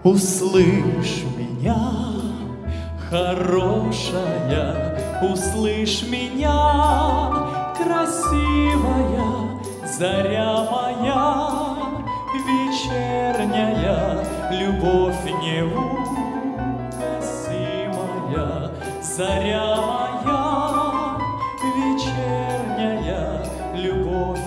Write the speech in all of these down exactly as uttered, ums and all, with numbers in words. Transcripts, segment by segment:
Услышь меня, хорошая, услышь меня, красивая, заря моя, вечерняя, любовь неугасимая, заря моя, вечерняя, любовь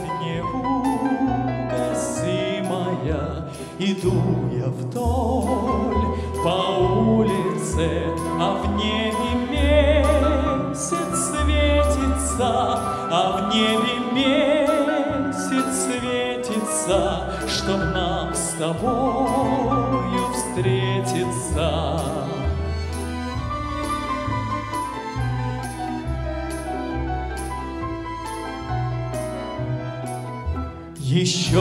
неугасимая. Иду я вдоль по улице, а в небе месяц светится, а в небе месяц светится, чтоб нам с тобою встретиться. Еще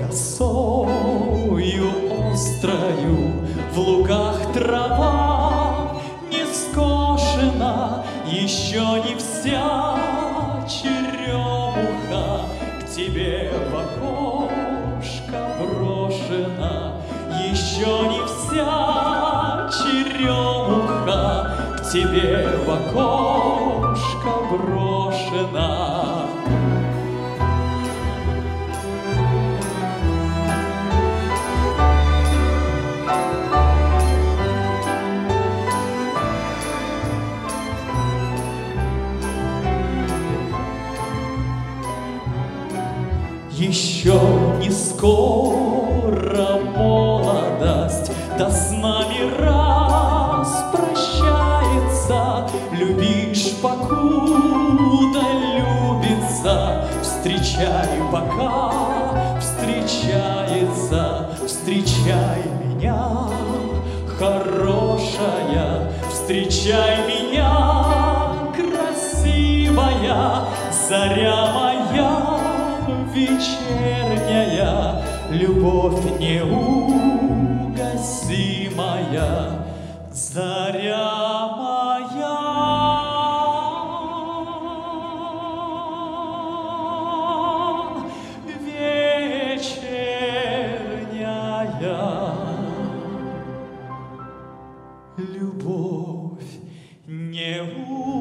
косою острою в лугах трава не скошена, еще не вся черемуха к тебе в окошко брошена, еще не вся черемуха к тебе в окошко брошена. Еще не скоро молодость, да с нами распрощается. Любишь, покуда любится, встречай, пока встречается. Встречай меня, хорошая, встречай меня, красивая, заря моя, вечерняя, любовь неугасимая, заря моя. Вечерняя, любовь неугасимая.